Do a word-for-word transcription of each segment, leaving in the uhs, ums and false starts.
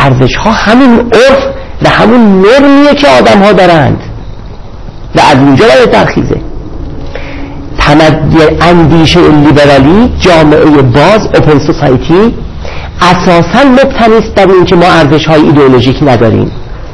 ارزش ها همون عرف و همون نرمیه که آدم ها دارند و از اونجا باید ترخیزه. تمدن اندیشه لیبرالی، جامعه باز، اوپن سوسایتی اساساً مبتنی است بر اینکه ما ارزش های ایدئولوژیک نداریم،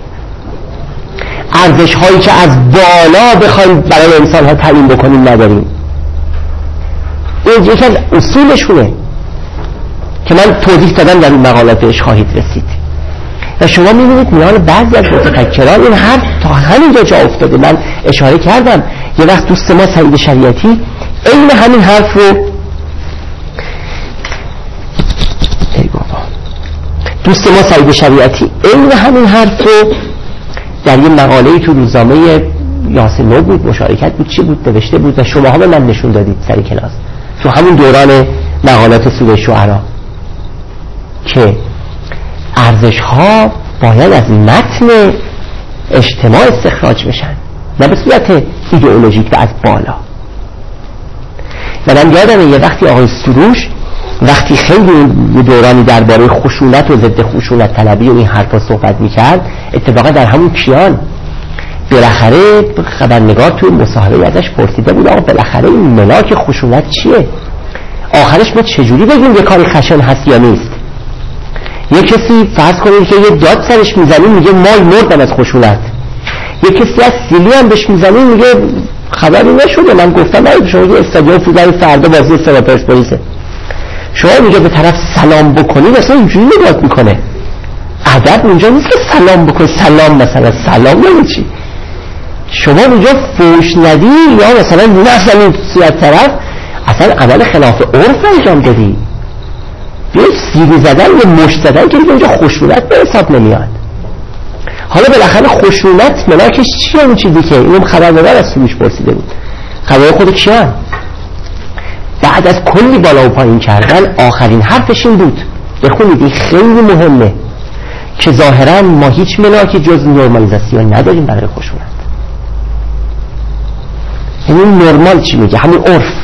ارزش هایی که از بالا بخوایم برای انسان ها تعیین بکنیم نداریم. این یکی از اصولشونه که من توضیح دادم در این مقالات بهش خواهید رسید. و شما می‌بینید میان بعضی از متفکران این حرف تا همینجا جا افتاده. من اشاره کردم یه وقت دوست ما سعید شریعتی این همین حرف رو ای بابا دوست ما سعید شریعتی این همین حرف رو در یه مقاله‌ای تو روزنامه یاسمین بود، مشارکت بود، چی بود نوشته بود و شما ها به من نشون دادید سر کلاس تو همون دوران مقالات سوره شعرا که ارزش ها باید از متن اجتماع استخراج بشن نه به صورت ایدئولوژیک و از بالا. و من یادمه یه وقتی آقای سروش وقتی خیلی یه دورانی درباره خشونت و ضد خشونت طلبی و این حرفا صحبت میکرد، اتفاقا در همون کیان بالاخره خبرنگار توی مصاحبه ازش پرسیده بود آقا بالاخره این ملاک خشونت چیه؟ آخرش ما چجوری بگیم یه کاری خشن هست یا نیست؟ یه کسی فرض کنید که یه داد سرش میزنی میگه مای مردم از خشونت، یه کسی از سیلی هم بهش میزنی میگه خبری نشده من گفتم باید شما یه استادیوم فوتبال فردا بازی سه پرسپولیسه، شما میگه به طرف سلام بکنید اصلا اینجوری نگاه میکنه. ادب اونجا نیست که سلام بکنی، سلام مثلا سلام یعنی چی؟ شما اونجا فوش ندی یا مثلا نزنید صورت طرف، اصلا عمل خلاف عرف انجام دادی. یه سیلی زدن یه مشت زدن که اینجا خشونت به حساب نمیاد. حالا بالاخره خشونت ملاکش چیه؟ اون چیزی که اینم خبرنگار از سروش پرسیده بود، خبر خود کیان بعد از کلی بالا و پایین کردن آخرین حرفش این بود، بخونید این خیلی مهمه، که ظاهرا ما هیچ ملاکی جز نرمالیزاسیون نداریم برای خشونت. این نرمال چی میگه؟ همون عرف.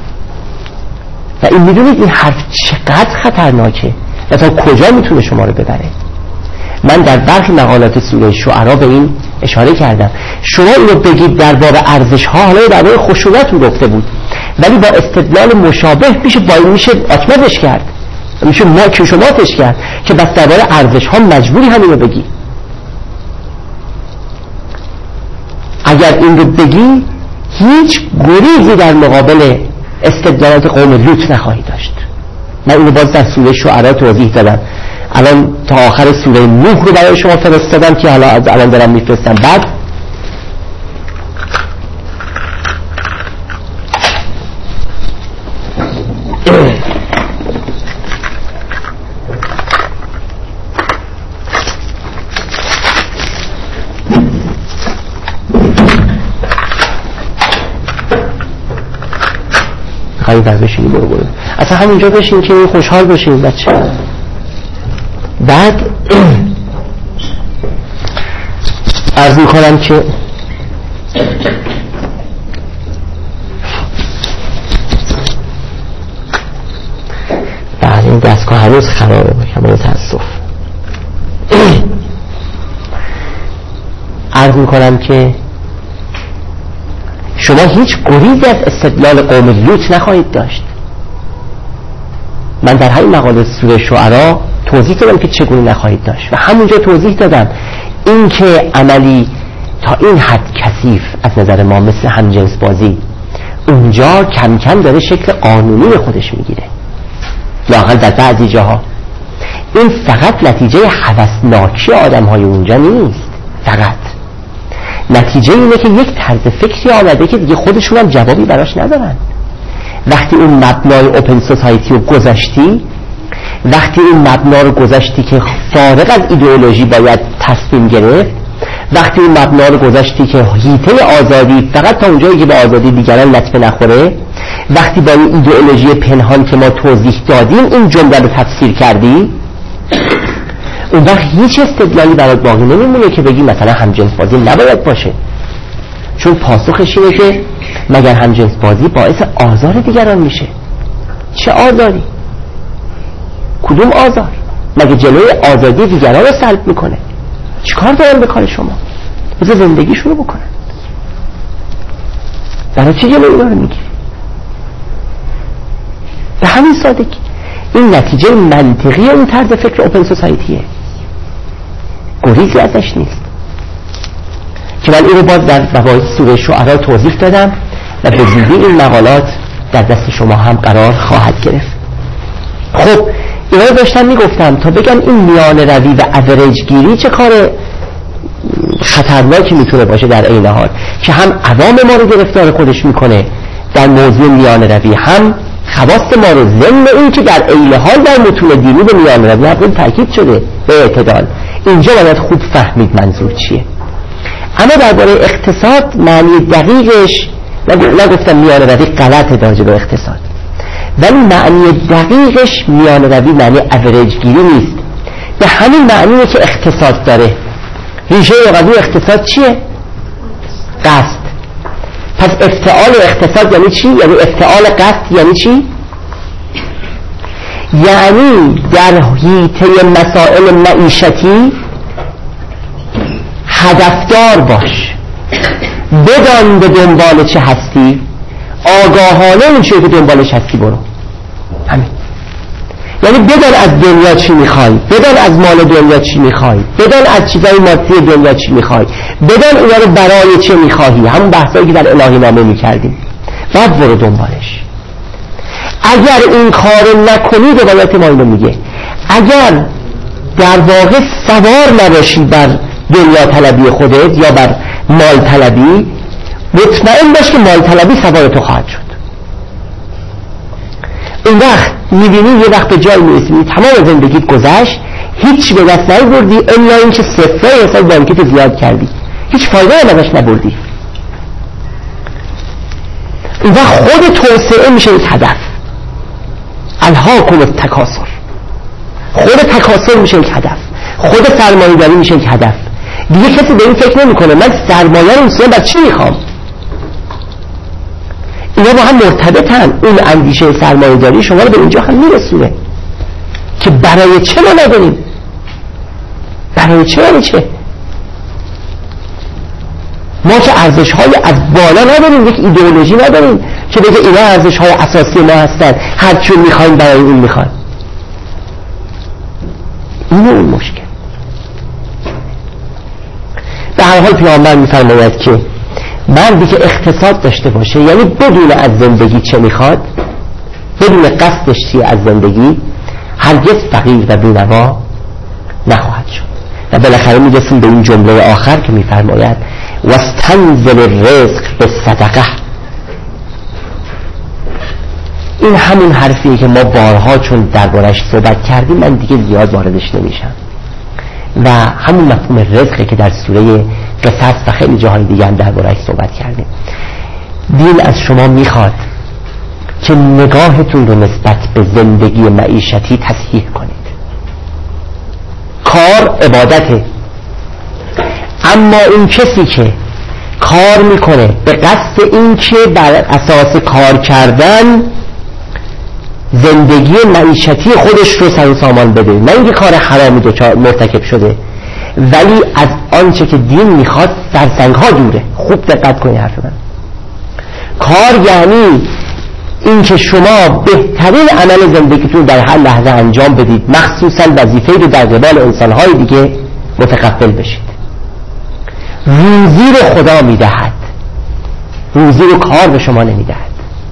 و این میدونید این حرف چقدر خطرناکه و تا کجا میتونه شما رو ببره. من در برخی مقالات سوره شعرا به این اشاره کردم. شما اینو بگید در باب ارزش ها، حالا در باب خشونت رو گفته بود ولی با استدلال مشابه میشه با میشه آتمازش کرد، میشه ما کشماتش کرد که بس در باب ارزش ها مجبوری همین رو بگی. اگر این رو بگی هیچ گریزی در مقابل استدلالات قوم لوط نخواهی داشت. من اینو باز در سوره شعرا توضیح دادم. الان تا آخر سوره نوح رو برای شما فرستادم که حالا از الان دارم میفرستم. بعد خیلی در بشینی برو برو اصلا همینجا بشین که خوشحال بشین بچه. بعد عرض میکنم که بعد این دستگاه هنوز خرابه کاملا تاسف. عرض میکنم که شما هیچ گریزی از استدلال قوم لوط نخواهید داشت. من در همین مقاله سوره شعرا توضیح دادم که چگونه نخواهید داشت و همونجا توضیح دادم این که عملی تا این حد کثیف از نظر ما مثل همجنس بازی اونجا کم کم داره شکل قانونی خودش میگیره، لااقل در بعضی جاها. این فقط نتیجه هوسناکی آدم های اونجا نیست، فقط نتیجه اینه که یک طرز فکری آمده که دیگه خودشون هم جوابی براش ندارن. وقتی اون مبنای اوپن سوسایتی رو گذاشتی، وقتی اون مبنا رو گذاشتی که فارغ از ایدئولوژی باید تصمیم گرفت، وقتی اون مبنا رو گذاشتی که حیطه آزادی فقط تا اونجایی که به آزادی دیگران لطمه نخوره، وقتی با این ایدئولوژی پنهان که ما توضیح دادیم این جمله رو تفسیر کردی، اون وقت هیچ استدلالی برات باقی نمیمونه که بگی مثلا همجنس بازی نباید باشه. چون پاسخش اینه که مگر همجنس بازی باعث آزار دیگران میشه؟ چه آزاری؟ کدوم آزار؟ مگه جلوی آزادی دیگران رو سلب میکنه؟ چیکار دارن به کار شما؟ بذار زندگیشون رو بکنن. برای چی جلوی اینا رو میگیری؟ به همین سادگی. این نتیجه منطقی اون طرز فکر اوپن سوسایتیه، گریزی ازش نیست که من این رو باز در مباحث سوره شعرا توضیح دادم و به زودی این مقالات در دست شما هم قرار خواهد گرفت. خب اینا رو داشتم میگفتم تا بگم این میان روی و اوریج گیری چه کار خطرناکی میتونه باشه در عین حال که هم عوام ما رو گرفتار خودش میکنه در موضوع میان روی، هم خواست ما رو ضمن این که در عین حال در متون دینی به میان روی هم تاکید شده به اعتدال. اینجا باید خوب فهمید منظور چیه. اما درباره اقتصاد معنی دقیقش نگفتم میان روی غلطه راجع به اقتصاد، ولی معنی دقیقش میان روی معنی اوریج گیری نیست، به همین معنیه که اقتصاد داره. ریشه لغوی اقتصاد چیه؟ قصد. پس افتعال اقتصاد یعنی چی؟ یعنی افتعال قصد یعنی چی؟ یعنی در حیطه مسائل معیشتی هدفدار باش، بدان به دنبال چه هستی، آگاهانه اون چیه که دنبالش هستی برو. همین. یعنی بدان از دنیا چی میخوای، بدان از مال دنیا چی میخوای، بدان از چیزای مادی دنیا چی میخوای، بدان اینا رو برای چه میخواهی، همون بحثایی که در الهی نامه میکردیم، بعد برو دنبالش. اگر این کار نکنی روایت ما اینو میگه، اگر در واقع سوار نباشی بر دنیا طلبی خودت یا بر مال طلبی، مطمئن باش که مال طلبی سوار تو خواهد شد. این وقت میبینی یه وقت به جای میرسی تمام زندگیت گذشت، هیچ به دست نبردی الا اینکه صفر حساب بانکیت زیاد کردی، هیچ فایده ازش نبردی. این وقت خود توسعه میشه یک هدف. الهاکم التکاثر، خود تکاثر میشه یک هدف، خود سرمایه‌داری میشه یک هدف. دیگه کسی به این فکر نمیکنه من سرمایه رو میسازم بر چی میخوام. اینا با هم مرتبطن. اون اندیشه سرمایه‌داری شما رو به اینجا هم میرسونه که برای چه ما نداریم، برای چه یعنی چه. ما که ارزش‌های از بالا نداریم، یک ایدئولوژی نداریم که بگه اینا ارزش‌های اساسی ما هستن، هر چون میخوایم برای این میخوایم. اینه اون مشکل. به هر حال پیامبر میفرماید که مردی که اقتصاد داشته باشه، یعنی بدون از زندگی چه میخواد، بدون قصدش چیه از زندگی، هرگز فقیر و بی‌نوا نخواهد شد. و بالاخره میرسیم به این جمله آخر که میفرماید واستنزل الرزق بالصدقه. این همون حرفیه که ما بارها چون دربارش صحبت کردیم من دیگه زیاد واردش نمیشم، و همون مفهوم رزقه که در سوره قصص و خیلی جاهای دیگه هم درباره‌اش صحبت کردیم. دین از شما میخواد که نگاهتون رو نسبت به زندگی معیشتی تصحیح کنید. کار عبادته، اما این کسی که کار میکنه به قصد این که بر اساس کار کردن زندگی معیشتی خودش رو سر و سامان بده، نه اینکه کار حرامی مرتکب شده، ولی از آنچه که دین میخواد سرسنگ ها دوره. خوب دقت کنید حرف من. کار یعنی این که شما بهترین عمل زندگیتون در هر لحظه انجام بدید، مخصوصا وظیفه‌ای رو در قبال انسان‌های دیگه متقبل بشید. روزی رو خدا میدهد، روزی رو کار به شما نمیدهد.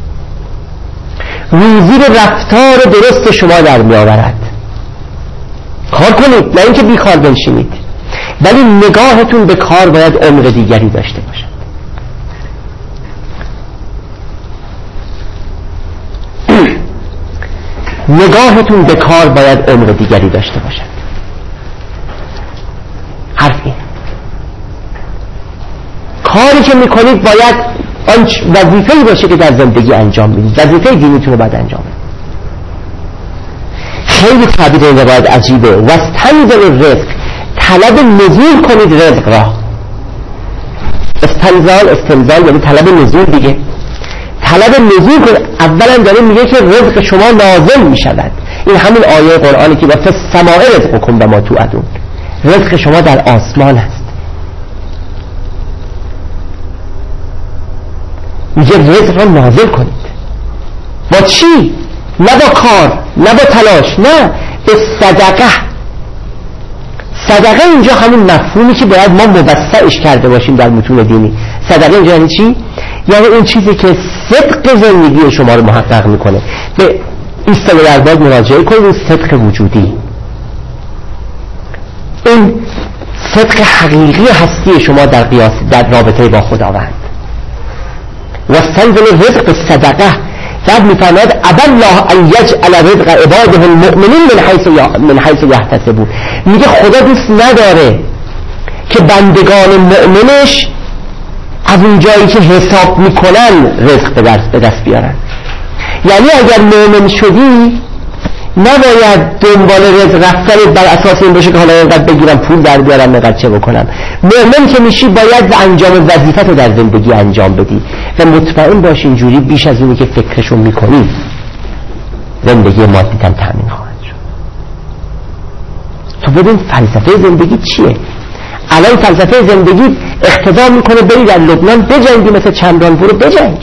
روزی رو رفتار درست شما در میآورد. کار کنید، نه اینکه بیکار بنشینید، ولی نگاهتون به کار باید عمر دیگری داشته باشد. نگاهتون به کار باید عمر دیگری داشته باشد. حرف این کاری که میکنید باید آن وظیفه‌ای باشه که در زندگی انجام میدید، وظیفه دینیتون رو باید انجام بدید. خیلی تعبیر این روایت عجیبه. واستنزل الرزق، طلب نزول کنید رزق را. استنزال استنزال یعنی طلب نزول دیگه. طلب نزول کن. اولا داره میگه که رزق شما نازل میشود. این همون آیه قرآنی که با فالسماء رزقکم و ما توعدون، رزق شما در آسمان است. میگه رزق را نازل کنید. با چی؟ نه با کار، نه با تلاش، نه، به صدقه. صدقه اینجا همون مفهومی که باید ما موسعش کرده باشیم در متون دینی. صدقه اینجا یعنی چی؟ یعنی اون چیزی که صدق زندگی شما رو محقق میکنه. به ایستاده در باید مراجعه کنید. اون صدق وجودی، این صدق حقیقی هستی شما در قیاس در رابطه با خداوند. و استنزل رزق به صدقه. بعد میفرماید ابا الله ان یجعل رزق عباده المؤمنین من حیث من حیث یحتسبون. میگه خدا دوست نداره که بندگان مؤمنش از اون جایی که حساب میکنن رزق به دست بیارن. یعنی اگر مؤمن شدی نباید دنبال رزق رفتن بر اساس این باشه که حالا اینقدر بگیرم پول در بیارم اینقدر چه بکنم. مؤمن که میشی باید به انجام وظیفت رو در زندگی انجام بدی و مطمئن باش اینجوری بیش از اونی که فکرشو میکنی زندگی مادیت هم تامین خواهد شد. تو ببین فلسفه زندگی چیه. الان فلسفه زندگی اقتضا میکنه بری در لبنان بجنگی، مثل چمران برو بجنگ.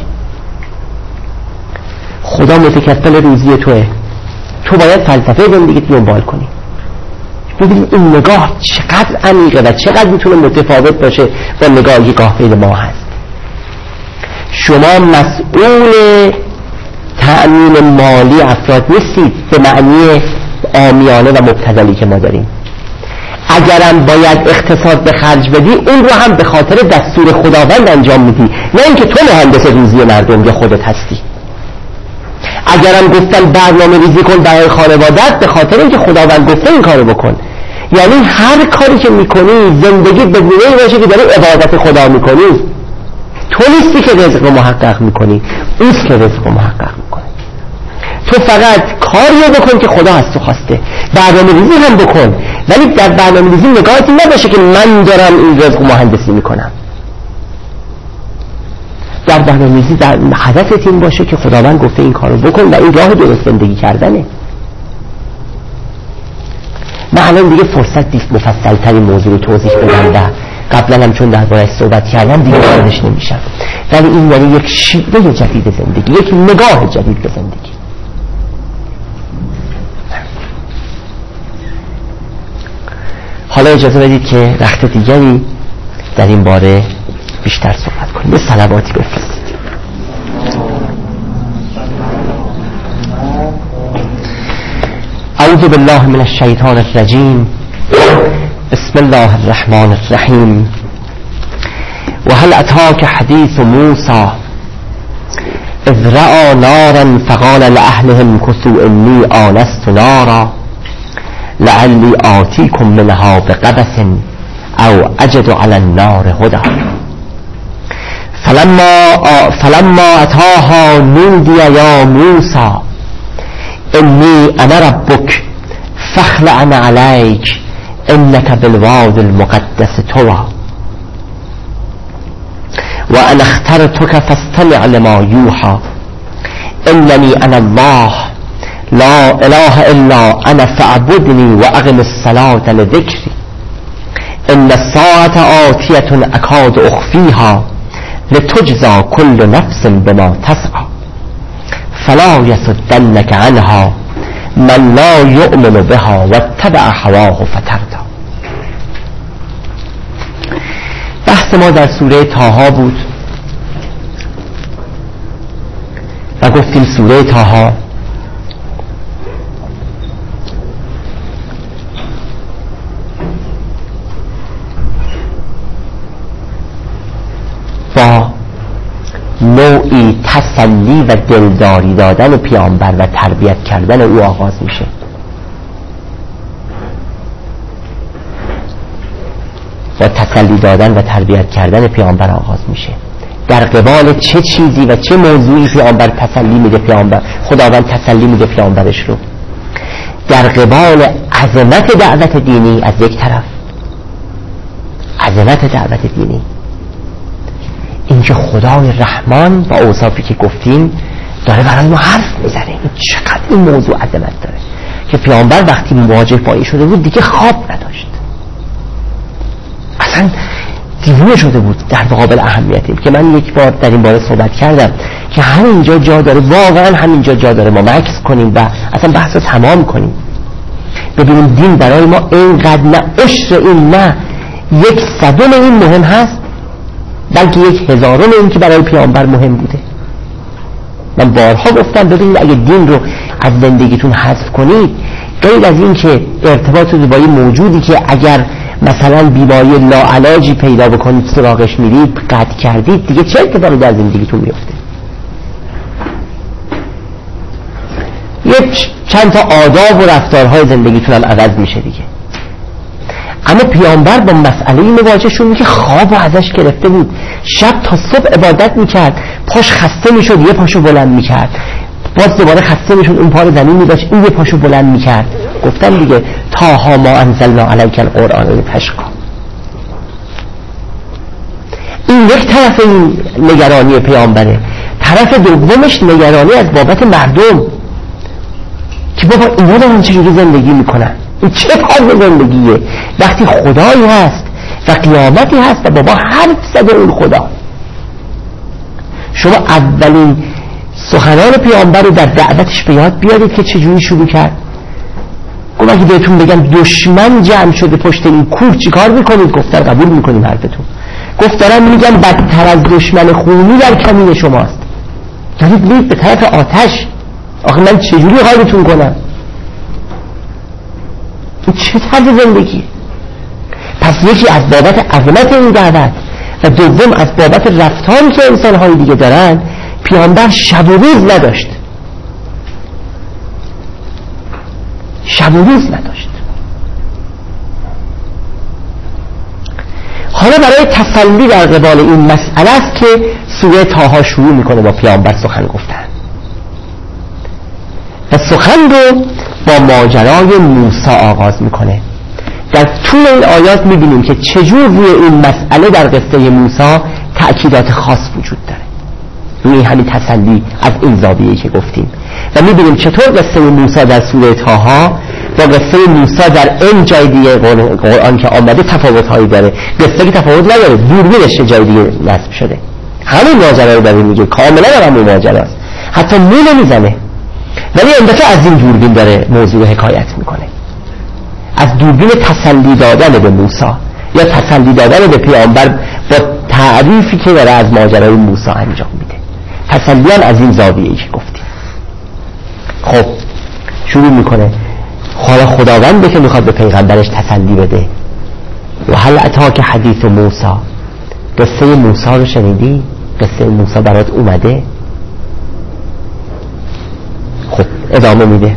خدا متکفل روزی توه، تو باید فلسفه زندگیت دنبال کنی. ببین این نگاه چقدر عمیقه و چقدر میتونه متفاوت باشه با نگاهی که گاهی ما هست. شما مسئول تأمین مالی افراد نیستید به معنی عامیانه و مبتذلی که ما داریم. اگرم باید اقتصاد به خرج بدی، اون رو هم به خاطر دستور خداوند انجام میدی، نه اینکه تو مهندس روزی مردم یا خودت هستی. اگرم گفتن برنامه ریزی کن برای خانوادت، به خاطر اینکه خداوند گفته این کارو بکن. یعنی هر کاری که میکنی زندگی به گونه‌ای باشه که داری عبادت خدا میکنی. تو نیستی که رزق رو محقق میکنی، اوست که رزق رو محقق میکنه. تو فقط کاری بکن که خدا از تو خواسته. برنامه ریزی هم بکن، ولی در برنامه ریزی نگاهت نباشه که من دارم این رزق مهندسی میکنم. در برنامه‌ریزی در هدفت این باشه که خداوند گفته این کارو بکن و این راه درست زندگی کردنه. من الان دیگه فرصت نیست مفصل ترین موضوع رو توضیح بدم و قبلا هم چون درباره‌اش صحبت کردم دیگه واردش نمیشم. ولی این یعنی یک شیوه جدید زندگی، یک نگاه جدید به زندگی. حالا اجازه بدید که وقت دیگری در این باره بیشتر صحبت کنیم. یه صلواتی بفرستید. اعوذ بالله من الشیطان الرجیم. بسم الله الرحمن الرحیم. و هل اتاک حدیث موسی اذ رأى نارا فقال لأهلهم كثوا انی آنست نارا لعلی آتیکم منها بقبس او اجد على النار هدى فلما فلما اتاها نودي يا موسى اني انا ربك فاخلع عليك انك بالواد المقدس طوى وانا اخترتك فاستمع لما يوحى انني انا الله لا اله الا انا فاعبدني واقم الصلاة لذكري ان الساعة آتية اكاد اخفيها لتجزى كل نفس بما تسعى فلا يصدنك عنها من لا يؤمن بها واتبع هواه فتردى. بحث ما در سوره طه بود و گفتیم سوره طه با نوعی تسلی و دلداری دادن پیامبر و تربیت کردن او آغاز میشه. با تسلی دادن و تربیت کردن پیامبر آغاز میشه. در قبال چه چیزی و چه موضوعی پیامبر تسلی میده، پیامبر خداوند تسلی میده پیامبرش رو؟ در قبال عظمت دعوت دینی از یک طرف، عظمت دعوت دینی، اینکه خدای رحمان با اوصافی که گفتیم داره برای ما حرف میزنه. این چقدر این موضوع عظمت داره که پیامبر وقتی مواجه با این شده بود دیگه خواب نداشت، اصلا دیوونه شده بود در مقابل اهمیتی که من یک بار در این باره صحبت کردم که همینجا جا داره، واقعا همینجا جا داره ما مکس کنیم و اصلا بحث رو تمام کنیم، ببینیم دین برای ما اینقدر نه عشر این نه یک صدم این مهم هست، بلکه یک هزارم این که برای پیامبر مهم بوده. من بارها گفتم ببینید اگه دین رو از زندگیتون حذف کنید، غیر از این که ارتباط روایی موجودی که اگر مثلا بیماری لاعلاجی پیدا بکنید سراغش میرید قطع کردید، دیگه چه اتفاقی در زندگیتون میفته؟ یک چند تا آداب و رفتارهای زندگیتون هم عوض میشه دیگه. اما پیامبر با مسئله مواجه شد که خواب و ازش گرفته بود، شب تا صبح عبادت میکرد، پاش خسته میشد یه پاشو بلند میکرد، باز دوباره خسته میشد اون پا رو زمین میداشت این یه پاشو بلند میکرد. گفتم دیگه تاها ما انزلنا علیک القرآن لتشقی. این یک طرف این نگرانی پیامبره. طرف دومش نگرانی از بابت مردم که بابا اینا دارن چجوری زندگی میکنن، این چه طرز زندگیه وقتی خدایی هست و قیامتی هست و بابا حرف زده اون خدا. شما اولین سخنان پیامبر رو در دعوتش به یاد بیارید که چجوری شروع کرد. گفت اگه بهتون بگم دشمن جمع شده پشت این کوه چی کار میکنید؟ گفتن قبول میکنیم حرفتون. گفت دارم میگم بدتر از دشمن خونی در کمین شماست، دارید میرید به طرف آتش. آخه من چجوری حالتون کنم؟ این چه طرز زندگی؟ پس یکی از بابت عظمت این دعوت و دوم از بابت رفتاری که انسان‌های دیگه دارن، پیامبر شب و روز نداشت، شب و روز نداشت. حالا برای تسلی در قبال این مسئله است که سوره طه شروع میکنه با پیامبر سخن گفتن و سخن رو با ماجرای موسی آغاز میکنه. در طول این آیات میبینیم که چجور روی این مسئله در قصه موسی تأکیدات خاص وجود داره، روی همین تسلی از این زاویه‌ای که گفتیم، و میبینیم چطور قصه موسی در سوره طه با قصه موسی در این جای دیگه قرآن که آمده تفاوت‌هایی داره. قصه که تفاوت نداره، دوربینش جای دیگه نصب شده، همین ماجرا رو داره میگه، کاملا همین ماجراست، حتی مو نمیزنه، ولی این دفعه از این دوربین داره موضوع حکایت میکنه، از دوربین تسلی دادن به موسی یا تسلی دادن به پیامبر با تعریفی که داره از ماجرای موسی انجام میده. تسلی هم از این زاویه‌ای که گفتیم. خب شروع میکنه حالا خداونده که میخواد به پیغمبرش تسلی بده. و هل اتاک حدیث موسی، قصه موسی رو شنیدی؟ قصه موسی برات اومده؟ خب ادامه میده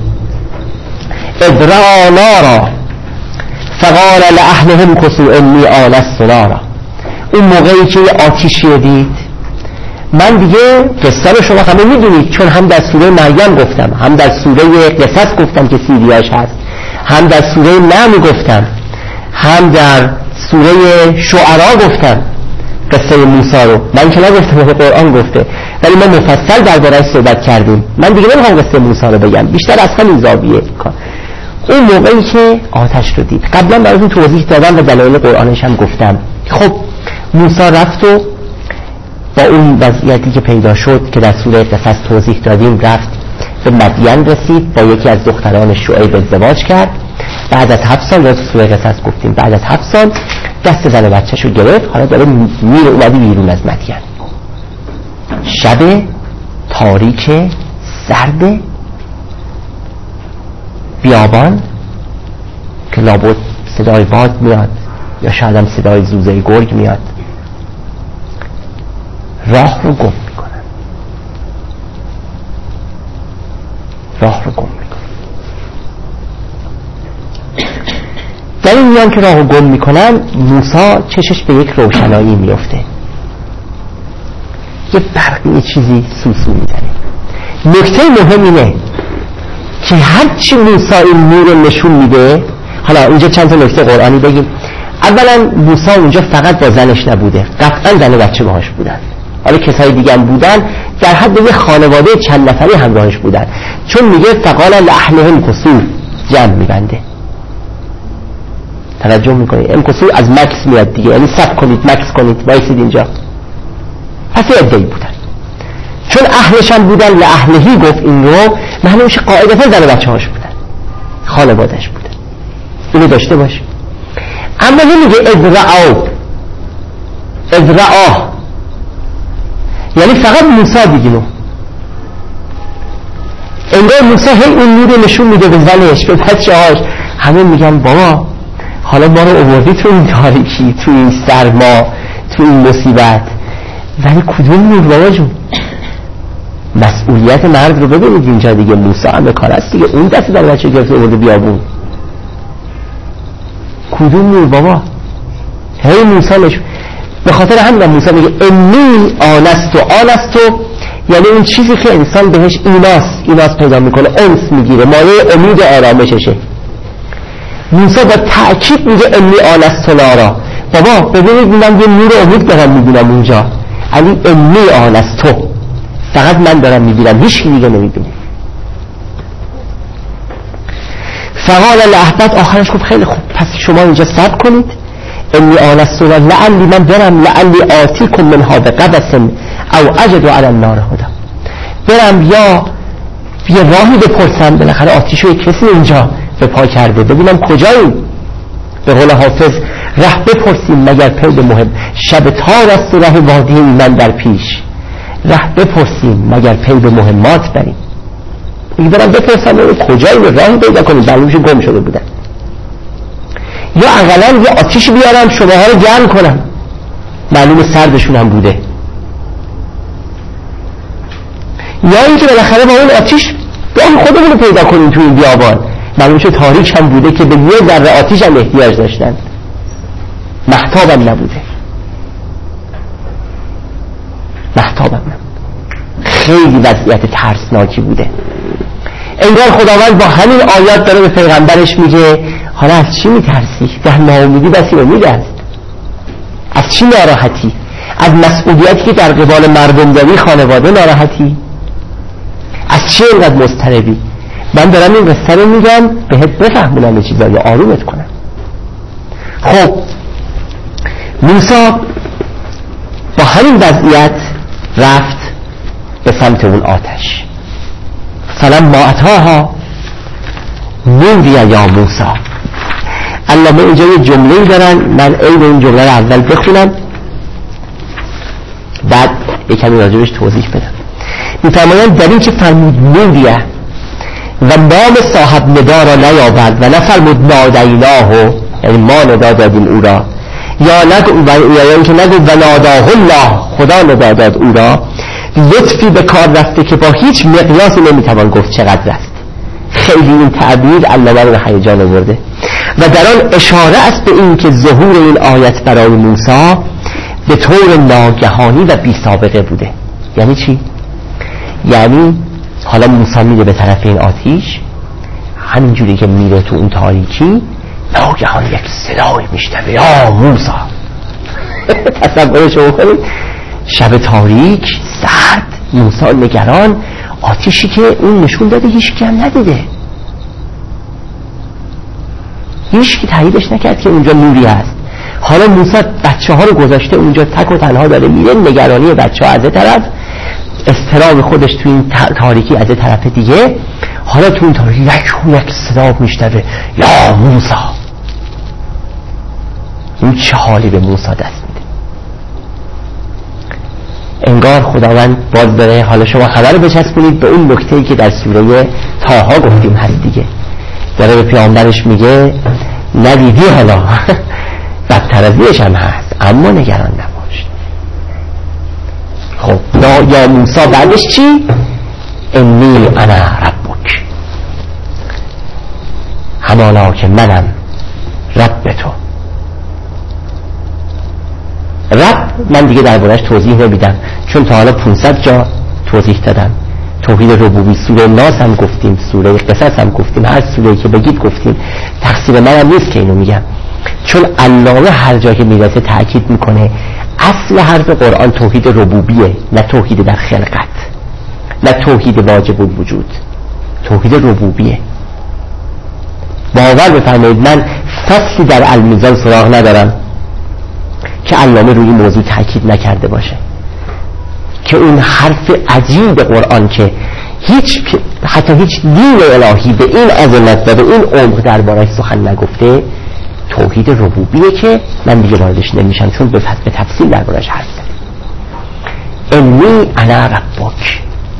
ادرا نارا فقال لأهلهم کسوا انی آنست نارا. اون موقعی که آتیشی دید، من دیگه قصه رو شما همه میدونید چون هم در سوره مریم گفتم، هم در سوره قصص گفتم که سیریاش هست، هم در سوره نمل گفتم، هم در سوره شعرا گفتم قصه موسی رو. من که نگفتم که قرآن گفته، ولی ما مفصل درباره‌اش صحبت کردیم. من دیگه نمیخوام قصه موسی رو بگم، بیشتر از همین زاویه کار. اون موقعی که آتش رو دید، قبلا براتون توضیح دادم و دلایل قرآنش هم گفتم. خب موسی رفت و با اون وضعیتی که پیدا شد که در سوره قصص توضیح دادیم، رفت به مدین رسید، با یکی از دختران شعیب ازدواج کرد. بعد از هفت سال، در سوره قصص گفتیم بعد از هفت سال دست زن بچه‌شو گرفت، حالا داره میره اومدی بیرون از مدین. شب تاریک سرد بیابان که لابد صدای باد میاد یا شاید هم صدای زوزه گرگ میاد، راه رو گم میکنن، راه رو گم میکنن. در این میان که راه رو گم میکنن، موسی چشش به یک روشنایی میفته، یه برقی یه چیزی سوسو میزنه. نکته مهم اینه که هرچی موسی این نور رو نشون میده. حالا اینجا چند تا نکته قرآنی بگیم. اولا موسی اونجا فقط با زنش نبوده، قطعا زن و بچه باهاش بودن، حالا کسای دیگه هم بودن، در حد یه خانواده چند نفری همراهش بودن. چون میگه فقال لاهلهم قصور، جمع میبنده. توجه میکنید این قصور از مکس میاد دیگه، یعنی صف کنید، مکس کنید، وایسید اینجا. پس یه عده‌ای بودن، چون اهلش هم بودن، لاهلهی گفت این رو، معنی میشه قاعدتا زن بچه هاش بودن، خانوادهش بودن. اینو داشته باش. اما نمیگه اذرعوا، اذرعا یعنی فقط موسی بگینو. انگار موسی هی اون نور نشون میده به زنش، به بچه هاش. همه میگن بابا حالا ما رو آوردی تو این تاریکی، تو این سرما، تو این مصیبت، ولی کدوم نور بابا جون؟ مسئولیت مرد رو ببینید اینجا دیگه. موسی هم کار است دیگه، اون دست در بچه گرفته آورده بیابون. کدوم نور بابا؟ هی موسی نشون. به خاطر همین موسی میگه انی آنستو. آنستو یعنی اون چیزی که انسان بهش ایناس ایناس پیدا میکنه، انس میگیره، مایه امید و آرامششه. موسی با تأکید میگه انی آنستو نارا. بابا ببینید من یه نور امید دارم میبینم اونجا، علی انی آنستو، فقط من دارم میبینم، هیچ کی دیگه نمیبینه. فقال الاحبت، آخرش گفت خیلی خوب، پس شما اینجا صبر کنید. انی آنستو لعلی من برم، لعلی آتیکم منها بقبس او اجد علی النار هدی. برم یا یه راهی بپرسم، بالاخره آتیشو یک کسی اینجا به پا کرده، ببینم کجایی. به قول حافظ ره بپرسیم مگر پی مهم، شب تار است و ره وادی من در پیش. ره بپرسیم مگر پی به مهمات بریم. این برم بپرسم کجایی، راهی پیدا کنیم، معلومش گم شده بودن. یا اقلا یه آتیش بیارم شماها رو گرم کنم، معلوم سردشون هم بوده. یا اینکه بالاخره با اون آتیش راه خودمون رو پیدا کنیم تو این بیابان، معلوم شد تاریک هم بوده که به یه ذره آتیش هم احتیاج داشتن، مهتاب هم نبوده، مهتاب هم نبوده. خیلی وضعیت ترسناکی بوده. انگار خداوند با همین آیات داره به پیغمبرش میگه حالا از چی میترسی؟ در ناامیدی بسی امید است. از چی ناراحتی؟ از مسئولیتی که در قبال مردم داری، خانواده ناراحتی؟ از چی اینقدر مضطربی؟ من دارم این قصه رو میگم بهت بفهمونم یه چیزایی، آرومت کنم. خب موسی با همین وضعیت رفت به سمت اون آتش. فلما اتاها نودی یا موسی. علامه اینجا یه جمله دارن، من عین این جمله رو اول بخونم بعد یک کمی راجبش توضیح بدم. میفرمایند در این که فرمود نودیه و نام صاحب ندا را نیاورد و نفرمود نادیناه، یعنی ما ندا دادیم او را، یا نگو یا اینکه نگو و ناداه الله، خدا ندا داد او را، لطفی به کار رفته که با هیچ مقیاسی نمیتوان گفت چقدر است. خیلی این تعبیر علامه رو به هیجان آورده و در آن اشاره است به این که ظهور این آیت برای موسی به طور ناگهانی و بی سابقه بوده. یعنی چی؟ یعنی حالا موسی میره به طرف این آتیش، همینجوری که میره تو اون تاریکی ناگهان یک صدای میشنوه یا موسی. تصورشو بکنید، شب تاریک سرد، موسی نگران، آتیشی که اون نشون داده هیچ کی هم ندیده، هیچ کی تاییدش نکرد که اونجا نوری هست. حالا موسی بچه ها رو گذاشته اونجا تک و تنها داره میره، نگرانی بچه ها از طرف، اضطراب خودش تو این تاریکی از طرف دیگه. حالا تو این تاریکی یک یک صدا میشنوه یا موسی. این چه حالی به موسی دست میده؟ انگار خداوند باز داره حالا شما خبر بچسبونید به اون نکته‌ای که در سوره طه گفتیم هست دیگه. داره به پیامبرش میگه ندیدی حالا بدتر از اینش هم هست، اما نگران نباش. خب یا موسی بعدش چی؟ انی انا ربک، همانا که منم رب تو. رب من دیگه دربارش توضیح نمیدم چون تا حالا پانصد جا توضیح دادم. توحید ربوبی سوره ناس هم گفتیم، سوره قصص هم گفتیم، هر سوره که بگید گفتیم. تقصیر منم نیست که اینو میگم، چون علامه هر جا که میرسه تأکید میکنه اصل حرف قرآن توحید ربوبیه، نه توحید در خلقت، نه توحید واجب الوجود، توحید ربوبیه. باور بفرمایید من فصلی در المیزان سراغ ندارم که علامه روی موضوع تاکید نکرده باشه که اون حرف عجیب قرآن که هیچ حتی هیچ دین الهی به این عظمت و به این عمق درباره‌اش سخن نگفته، توحید ربوبیه که من دیگه واردش نمیشم چون به تفصیل درباره‌اش حرف زدم. انی انا ربک،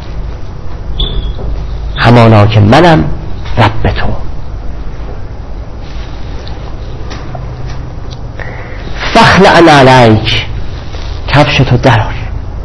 همانا که منم رب تو. فخلع علیک، کفش تو درار.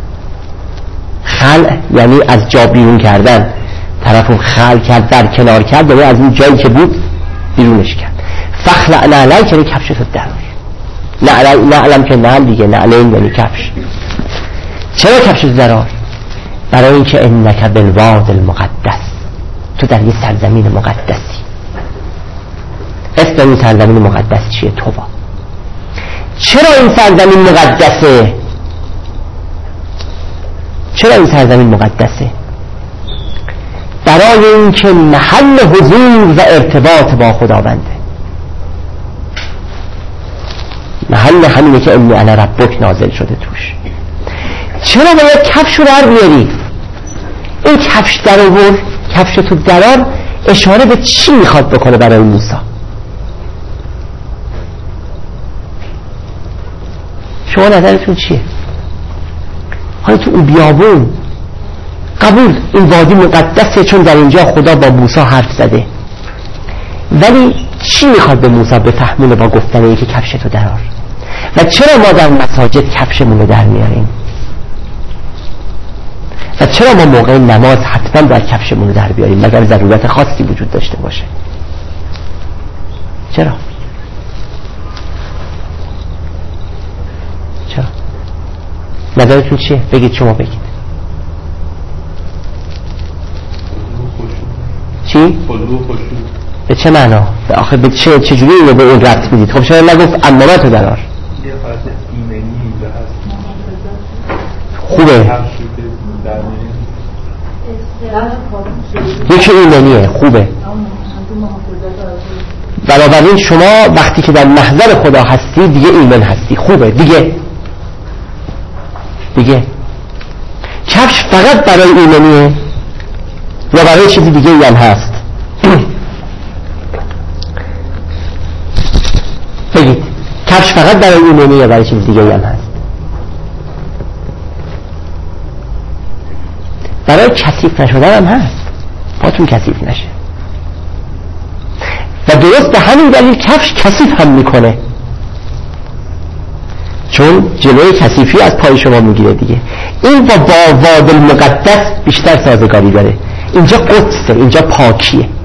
خلع یعنی از جا بیرون کردن، طرفو خلع کرد، در کنار کرد، یعنی از اون جایی که بود بیرونش کرد. فخلع علیک یعنی کفش تو درار. نعلم که نعل دیگه، نعلین یعنی کفش. چرا کفش تو درار؟ برای اینکه انک بالواد المقدس، تو در یه سرزمین مقدسی. اسم این سرزمین مقدس چیه؟ توبا. چرا این سرزمین مقدسه؟ چرا این سرزمین مقدسه؟ برای اینکه محل حضور و ارتباط با خداونده. محل همینه که انی انا ربک نازل شده توش. چرا باید کفش رو در بیاری؟ این کفش در آور، کفش تو درار، اشاره به چی میخواد بکنه برای موسی؟ شما نظرتون چیه؟ حالا تو اون بیابون قبول این وادی مقدسه چون در اینجا خدا با موسی حرف زده، ولی چی میخواد به موسی بفهمونه با گفتن اینکه کفش تو درار؟ و چرا ما در مساجد کفشمون رو در میاریم؟ و چرا ما موقع نماز حتما باید کفشمون رو در بیاریم مگر ضرورت خاصی وجود داشته باشه؟ چرا؟ چرا؟ نظرتون چیه؟ بگید، شما بگید. چی؟ به چه معنا؟ آخه به چه چجوری اینو به اون ربط میدید؟ خب چرا نگفت اماناتو درار؟ یه فرض ایمنی اینجا هست. خوبه. یکی ایمنیه، خوبه. بنابراین شما وقتی که در محضر خدا هستی دیگه ایمن هستی، خوبه دیگه. دیگه کفش فقط برای ایمنیه یا برای چیزی دیگه هم هست؟ بگید، کفش فقط برای ایمنیه یا برای چیزی دیگه هم هست؟ برای کثیف نشدن هم هست، پاتون کثیف نشه. و درست به همین دلیل کفش کثیف هم میکنه، چون جلوی کثیفی از پای شما میگیره دیگه. این با با واد المقدس بیشتر سازگاری داره. اینجا قدسه، اینجا پاکیه.